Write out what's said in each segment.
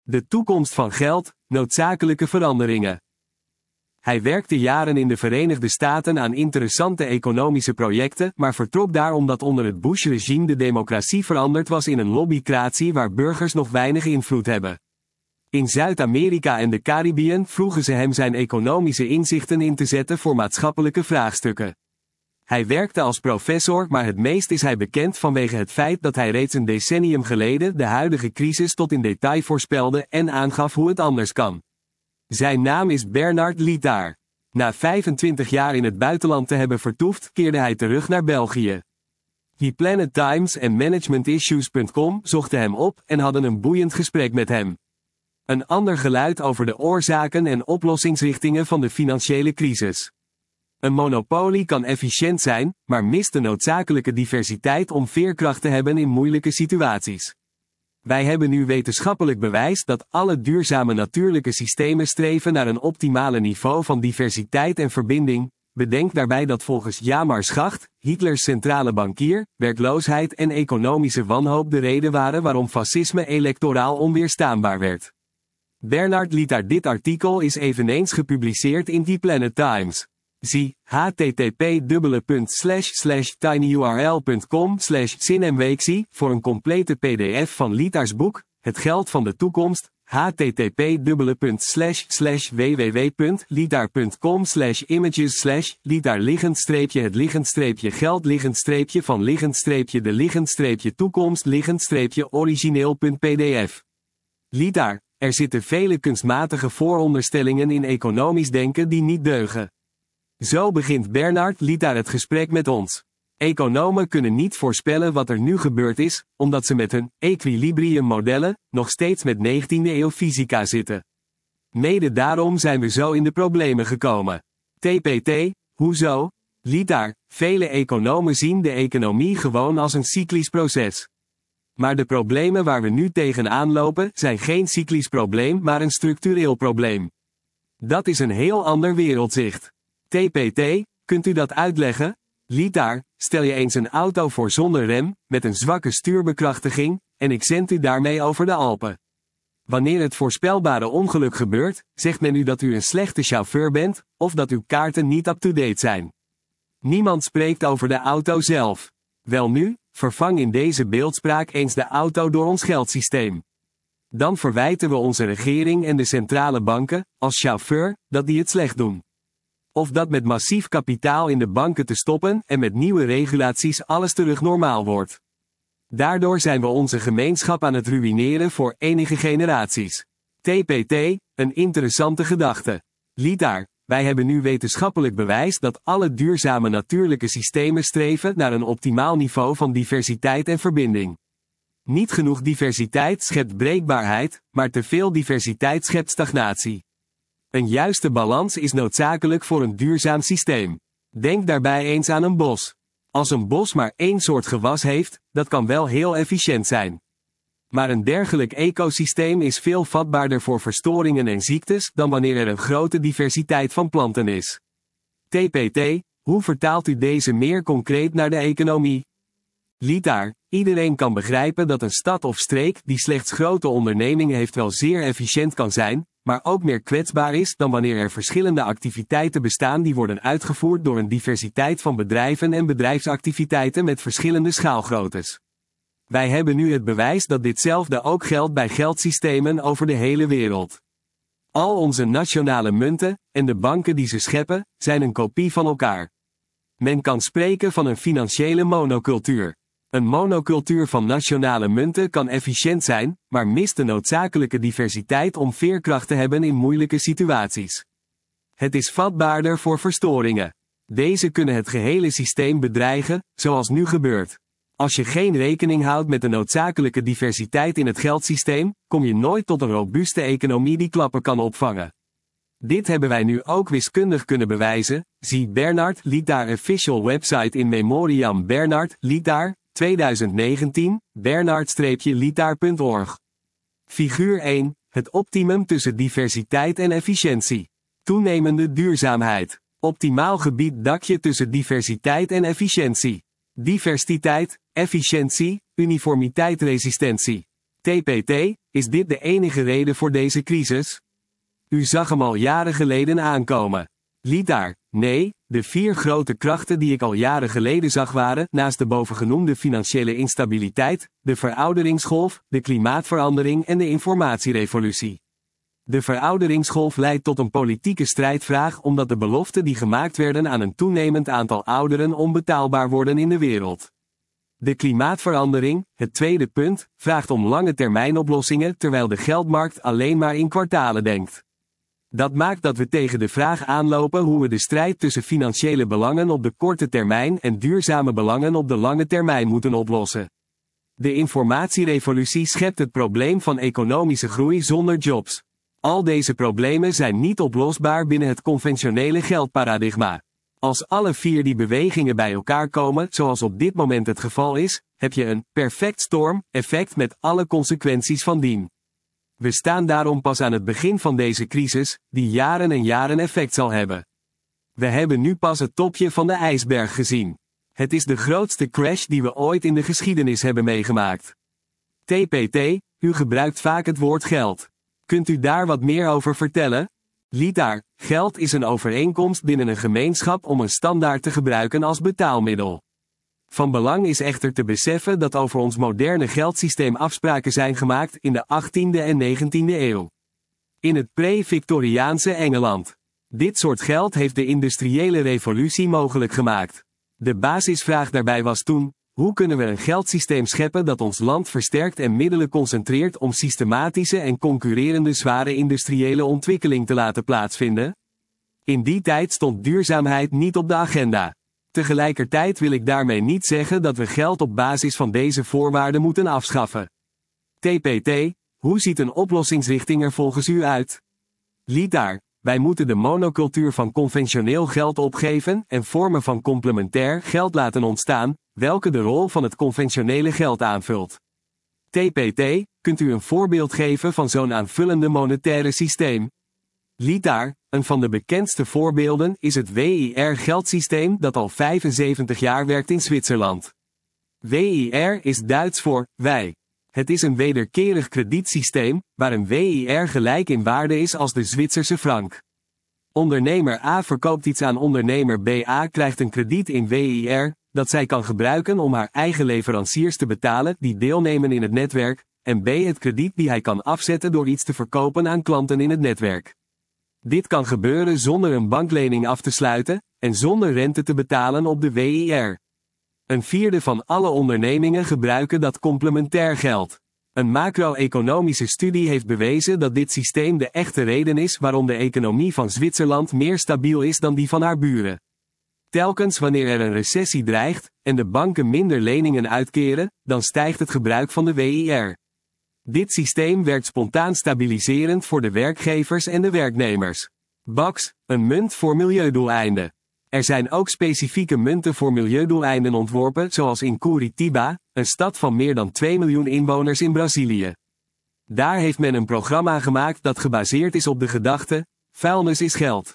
De toekomst van geld, noodzakelijke veranderingen. Hij werkte jaren in de Verenigde Staten aan interessante economische projecten, maar vertrok daar omdat onder het Bush-regime de democratie veranderd was in een lobbycratie waar burgers nog weinig invloed hebben. In Zuid-Amerika en de Caribiën vroegen ze hem zijn economische inzichten in te zetten voor maatschappelijke vraagstukken. Hij werkte als professor, maar het meest is hij bekend vanwege het feit dat hij reeds een decennium geleden de huidige crisis tot in detail voorspelde en aangaf hoe het anders kan. Zijn naam is Bernard Lietaer. Na 25 jaar in het buitenland te hebben vertoefd, keerde hij terug naar België. The Planet Times en ManagementIssues.com zochten hem op en hadden een boeiend gesprek met hem. Een ander geluid over de oorzaken en oplossingsrichtingen van de financiële crisis. Een monopolie kan efficiënt zijn, maar mist de noodzakelijke diversiteit om veerkracht te hebben in moeilijke situaties. Wij hebben nu wetenschappelijk bewijs dat alle duurzame natuurlijke systemen streven naar een optimale niveau van diversiteit en verbinding. Bedenk daarbij dat volgens Hjalmar Schacht, Hitlers centrale bankier, werkloosheid en economische wanhoop de reden waren waarom fascisme electoraal onweerstaanbaar werd. Bernard Lietaer. Dit artikel is eveneens gepubliceerd in The Planet Times. Zie http://tinyurl.com/zinmweekzie voor een complete pdf van Lietaers boek, Het geld van de toekomst, http://www.lietaer.com/images/Lietaer-het-toekomst-origineel.pdf. Lietaer, er zitten vele kunstmatige vooronderstellingen in economisch denken die niet deugen. Zo begint Bernard Lietaer het gesprek met ons. Economen kunnen niet voorspellen wat er nu gebeurd is, omdat ze met hun equilibriummodellen nog steeds met 19e-eeuw fysica zitten. Mede daarom zijn we zo in de problemen gekomen. TPT, hoezo? Lietaer, vele economen zien de economie gewoon als een cyclisch proces. Maar de problemen waar we nu tegenaan lopen zijn geen cyclisch probleem maar een structureel probleem. Dat is een heel ander wereldzicht. TPT, kunt u dat uitleggen? Lietaer, stel je eens een auto voor zonder rem, met een zwakke stuurbekrachtiging, en ik zend u daarmee over de Alpen. Wanneer het voorspelbare ongeluk gebeurt, zegt men u dat u een slechte chauffeur bent, of dat uw kaarten niet up-to-date zijn. Niemand spreekt over de auto zelf. Welnu, vervang in deze beeldspraak eens de auto door ons geldsysteem. Dan verwijten we onze regering en de centrale banken, als chauffeur, dat die het slecht doen. Of dat met massief kapitaal in de banken te stoppen en met nieuwe regulaties alles terug normaal wordt. Daardoor zijn we onze gemeenschap aan het ruïneren voor enige generaties. TPT, een interessante gedachte. Lietaer, wij hebben nu wetenschappelijk bewijs dat alle duurzame natuurlijke systemen streven naar een optimaal niveau van diversiteit en verbinding. Niet genoeg diversiteit schept breekbaarheid, maar te veel diversiteit schept stagnatie. Een juiste balans is noodzakelijk voor een duurzaam systeem. Denk daarbij eens aan een bos. Als een bos maar één soort gewas heeft, dat kan wel heel efficiënt zijn. Maar een dergelijk ecosysteem is veel vatbaarder voor verstoringen en ziektes dan wanneer er een grote diversiteit van planten is. TPT, hoe vertaalt u deze meer concreet naar de economie? Lietaer, iedereen kan begrijpen dat een stad of streek die slechts grote ondernemingen heeft wel zeer efficiënt kan zijn, maar ook meer kwetsbaar is dan wanneer er verschillende activiteiten bestaan die worden uitgevoerd door een diversiteit van bedrijven en bedrijfsactiviteiten met verschillende schaalgroottes. Wij hebben nu het bewijs dat ditzelfde ook geldt bij geldsystemen over de hele wereld. Al onze nationale munten, en de banken die ze scheppen, zijn een kopie van elkaar. Men kan spreken van een financiële monocultuur. Een monocultuur van nationale munten kan efficiënt zijn, maar mist de noodzakelijke diversiteit om veerkracht te hebben in moeilijke situaties. Het is vatbaarder voor verstoringen. Deze kunnen het gehele systeem bedreigen, zoals nu gebeurt. Als je geen rekening houdt met de noodzakelijke diversiteit in het geldsysteem, kom je nooit tot een robuuste economie die klappen kan opvangen. Dit hebben wij nu ook wiskundig kunnen bewijzen, zie Bernard Lietaer official website in memoriam Bernard Lietaer, 2019, bernard-lietaer.org. Figuur 1, het optimum tussen diversiteit en efficiëntie. Toenemende duurzaamheid. Optimaal gebied dakje tussen diversiteit en efficiëntie. Diversiteit, efficiëntie, uniformiteit resistentie. TPT, is dit de enige reden voor deze crisis? U zag hem al jaren geleden aankomen. Lietaar, nee, de 4 grote krachten die ik al jaren geleden zag waren, naast de bovengenoemde financiële instabiliteit, de verouderingsgolf, de klimaatverandering en de informatierevolutie. De verouderingsgolf leidt tot een politieke strijdvraag omdat de beloften die gemaakt werden aan een toenemend aantal ouderen onbetaalbaar worden in de wereld. De klimaatverandering, het tweede punt, vraagt om lange termijnoplossingen terwijl de geldmarkt alleen maar in kwartalen denkt. Dat maakt dat we tegen de vraag aanlopen hoe we de strijd tussen financiële belangen op de korte termijn en duurzame belangen op de lange termijn moeten oplossen. De informatierevolutie schept het probleem van economische groei zonder jobs. Al deze problemen zijn niet oplosbaar binnen het conventionele geldparadigma. Als alle 4 die bewegingen bij elkaar komen, zoals op dit moment het geval is, heb je een perfect storm-effect met alle consequenties van dien. We staan daarom pas aan het begin van deze crisis, die jaren en jaren effect zal hebben. We hebben nu pas het topje van de ijsberg gezien. Het is de grootste crash die we ooit in de geschiedenis hebben meegemaakt. TPT, u gebruikt vaak het woord geld. Kunt u daar wat meer over vertellen? Lietaar, geld is een overeenkomst binnen een gemeenschap om een standaard te gebruiken als betaalmiddel. Van belang is echter te beseffen dat over ons moderne geldsysteem afspraken zijn gemaakt in de 18e en 19e eeuw. In het pre-Victoriaanse Engeland. Dit soort geld heeft de industriële revolutie mogelijk gemaakt. De basisvraag daarbij was toen: hoe kunnen we een geldsysteem scheppen dat ons land versterkt en middelen concentreert om systematische en concurrerende zware industriële ontwikkeling te laten plaatsvinden? In die tijd stond duurzaamheid niet op de agenda. Tegelijkertijd wil ik daarmee niet zeggen dat we geld op basis van deze voorwaarden moeten afschaffen. TPT, hoe ziet een oplossingsrichting er volgens u uit? Lietaar, wij moeten de monocultuur van conventioneel geld opgeven en vormen van complementair geld laten ontstaan, welke de rol van het conventionele geld aanvult. TPT, kunt u een voorbeeld geven van zo'n aanvullende monetaire systeem? Lietaar, een van de bekendste voorbeelden is het WIR-geldsysteem dat al 75 jaar werkt in Zwitserland. WIR is Duits voor wij. Het is een wederkerig kredietsysteem, waar een WIR gelijk in waarde is als de Zwitserse frank. Ondernemer A verkoopt iets aan ondernemer BA, krijgt een krediet in WIR, dat zij kan gebruiken om haar eigen leveranciers te betalen die deelnemen in het netwerk, en B het krediet die hij kan afzetten door iets te verkopen aan klanten in het netwerk. Dit kan gebeuren zonder een banklening af te sluiten, en zonder rente te betalen op de WIR. Een vierde van alle ondernemingen gebruiken dat complementair geld. Een macro-economische studie heeft bewezen dat dit systeem de echte reden is waarom de economie van Zwitserland meer stabiel is dan die van haar buren. Telkens wanneer er een recessie dreigt, en de banken minder leningen uitkeren, dan stijgt het gebruik van de WIR. Dit systeem werkt spontaan stabiliserend voor de werkgevers en de werknemers. BAX, een munt voor milieudoeleinden. Er zijn ook specifieke munten voor milieudoeleinden ontworpen, zoals in Curitiba, een stad van meer dan 2 miljoen inwoners in Brazilië. Daar heeft men een programma gemaakt dat gebaseerd is op de gedachte: vuilnis is geld.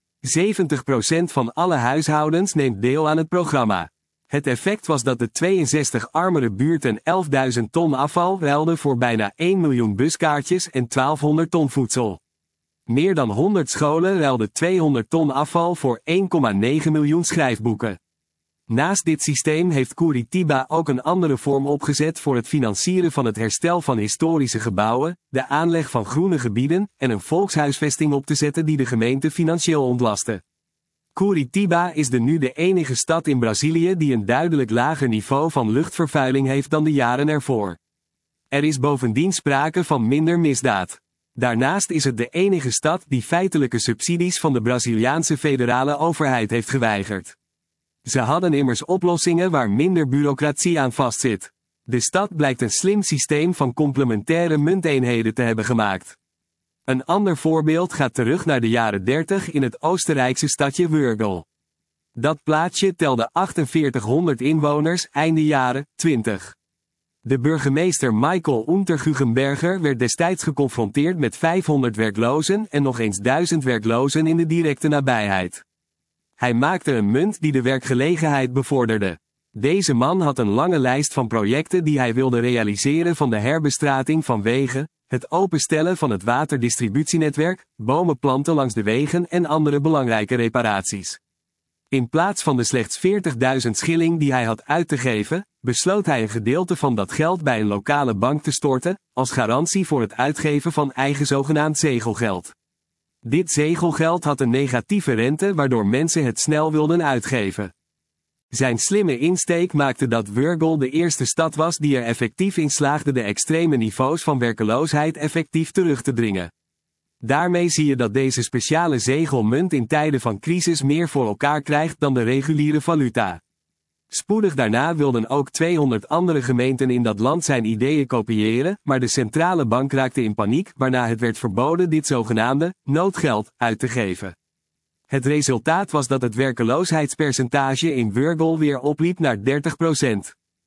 70% van alle huishoudens neemt deel aan het programma. Het effect was dat de 62 armere buurten 11.000 ton afval ruilden voor bijna 1 miljoen buskaartjes en 1200 ton voedsel. Meer dan 100 scholen ruilden 200 ton afval voor 1,9 miljoen schrijfboeken. Naast dit systeem heeft Curitiba ook een andere vorm opgezet voor het financieren van het herstel van historische gebouwen, de aanleg van groene gebieden en een volkshuisvesting op te zetten die de gemeente financieel ontlastte. Curitiba is nu de enige stad in Brazilië die een duidelijk lager niveau van luchtvervuiling heeft dan de jaren ervoor. Er is bovendien sprake van minder misdaad. Daarnaast is het de enige stad die feitelijke subsidies van de Braziliaanse federale overheid heeft geweigerd. Ze hadden immers oplossingen waar minder bureaucratie aan vastzit. De stad blijkt een slim systeem van complementaire munteenheden te hebben gemaakt. Een ander voorbeeld gaat terug naar de jaren 30 in het Oostenrijkse stadje Wörgl. Dat plaatsje telde 4800 inwoners einde jaren 20. De burgemeester Michael Unterguggenberger werd destijds geconfronteerd met 500 werklozen en nog eens 1000 werklozen in de directe nabijheid. Hij maakte een munt die de werkgelegenheid bevorderde. Deze man had een lange lijst van projecten die hij wilde realiseren, van de herbestrating van wegen, het openstellen van het waterdistributienetwerk, bomen planten langs de wegen en andere belangrijke reparaties. In plaats van de slechts 40.000 schilling die hij had uit te geven, besloot hij een gedeelte van dat geld bij een lokale bank te storten, als garantie voor het uitgeven van eigen zogenaamd zegelgeld. Dit zegelgeld had een negatieve rente, waardoor mensen het snel wilden uitgeven. Zijn slimme insteek maakte dat Wurgel de eerste stad was die er effectief in slaagde de extreme niveaus van werkeloosheid effectief terug te dringen. Daarmee zie je dat deze speciale zegelmunt in tijden van crisis meer voor elkaar krijgt dan de reguliere valuta. Spoedig daarna wilden ook 200 andere gemeenten in dat land zijn ideeën kopiëren, maar de centrale bank raakte in paniek, waarna het werd verboden dit zogenaamde noodgeld uit te geven. Het resultaat was dat het werkeloosheidspercentage in Wurgel weer opliep naar 30%.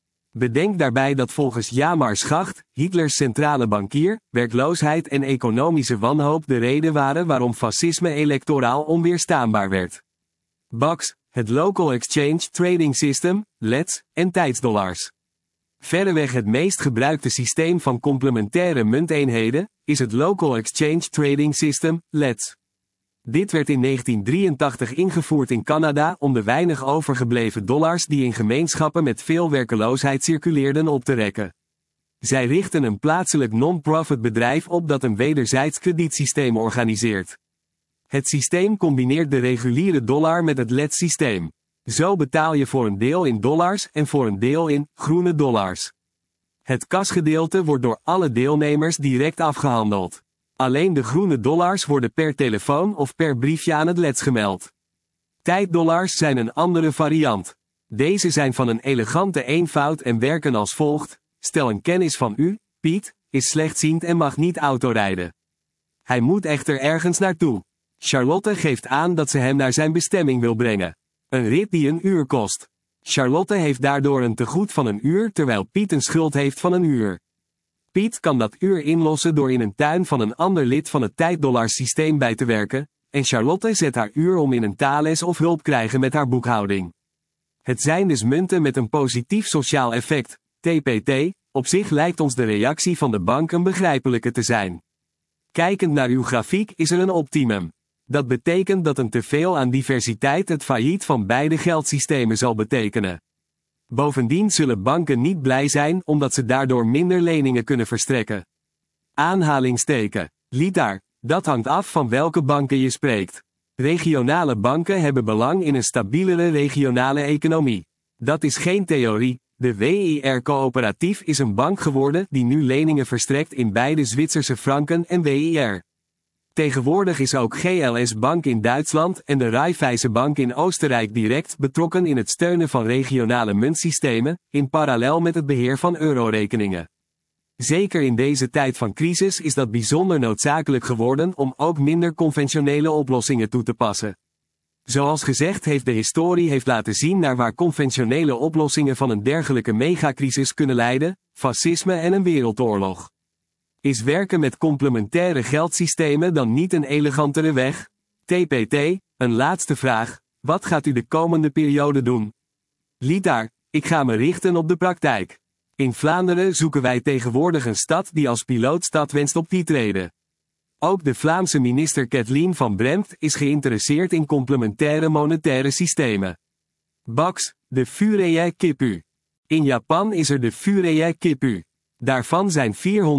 Bedenk daarbij dat volgens Hjalmar Schacht, Hitlers centrale bankier, werkloosheid en economische wanhoop de reden waren waarom fascisme electoraal onweerstaanbaar werd. BAX, het Local Exchange Trading System, LETS, en tijdsdollars. Verreweg het meest gebruikte systeem van complementaire munteenheden, is het Local Exchange Trading System, LETS. Dit werd in 1983 ingevoerd in Canada om de weinig overgebleven dollars die in gemeenschappen met veel werkeloosheid circuleerden op te rekken. Zij richten een plaatselijk non-profit bedrijf op dat een wederzijds kredietsysteem organiseert. Het systeem combineert de reguliere dollar met het LED-systeem. Zo betaal je voor een deel in dollars en voor een deel in groene dollars. Het kasgedeelte wordt door alle deelnemers direct afgehandeld. Alleen de groene dollars worden per telefoon of per briefje aan het LETS gemeld. Tijddollars zijn een andere variant. Deze zijn van een elegante eenvoud en werken als volgt: stel een kennis van u, Piet, is slechtziend en mag niet autorijden. Hij moet echter ergens naartoe. Charlotte geeft aan dat ze hem naar zijn bestemming wil brengen. Een rit die een uur kost. Charlotte heeft daardoor een tegoed van een uur, terwijl Piet een schuld heeft van een uur. Piet kan dat uur inlossen door in een tuin van een ander lid van het tijddollarsysteem bij te werken, en Charlotte zet haar uur om in een taalles of hulp krijgen met haar boekhouding. Het zijn dus munten met een positief sociaal effect, TPT, op zich lijkt ons de reactie van de bank een begrijpelijke te zijn. Kijkend naar uw grafiek is er een optimum. Dat betekent dat een teveel aan diversiteit het failliet van beide geldsystemen zal betekenen. Bovendien zullen banken niet blij zijn omdat ze daardoor minder leningen kunnen verstrekken. Aanhalingsteken. Litaar, dat hangt af van welke banken je spreekt. Regionale banken hebben belang in een stabielere regionale economie. Dat is geen theorie. De WIR Coöperatief is een bank geworden die nu leningen verstrekt in beide Zwitserse franken en WIR. Tegenwoordig is ook GLS Bank in Duitsland en de Raiffeisen Bank in Oostenrijk direct betrokken in het steunen van regionale muntsystemen, in parallel met het beheer van eurorekeningen. Zeker in deze tijd van crisis is dat bijzonder noodzakelijk geworden om ook minder conventionele oplossingen toe te passen. Zoals gezegd heeft de historie laten zien naar waar conventionele oplossingen van een dergelijke megacrisis kunnen leiden: fascisme en een wereldoorlog. Is werken met complementaire geldsystemen dan niet een elegantere weg? TPT, een laatste vraag: wat gaat u de komende periode doen? Litaar, ik ga me richten op de praktijk. In Vlaanderen zoeken wij tegenwoordig een stad die als pilootstad wenst op te treden. Ook de Vlaamse minister Kathleen van Brempt is geïnteresseerd in complementaire monetaire systemen. BAX, de Furei Kippu. In Japan is er de Furei Kippu. Daarvan zijn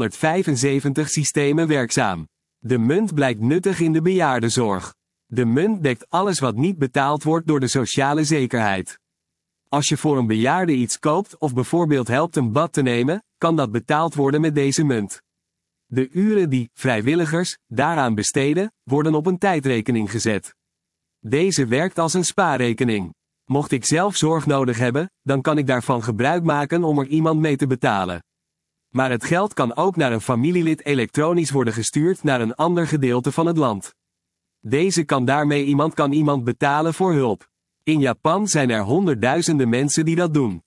475 systemen werkzaam. De munt blijkt nuttig in de bejaardenzorg. De munt dekt alles wat niet betaald wordt door de sociale zekerheid. Als je voor een bejaarde iets koopt of bijvoorbeeld helpt een bad te nemen, kan dat betaald worden met deze munt. De uren die vrijwilligers daaraan besteden, worden op een tijdrekening gezet. Deze werkt als een spaarrekening. Mocht ik zelf zorg nodig hebben, dan kan ik daarvan gebruik maken om er iemand mee te betalen. Maar het geld kan ook naar een familielid elektronisch worden gestuurd naar een ander gedeelte van het land. Deze kan daarmee iemand betalen voor hulp. In Japan zijn er honderdduizenden mensen die dat doen.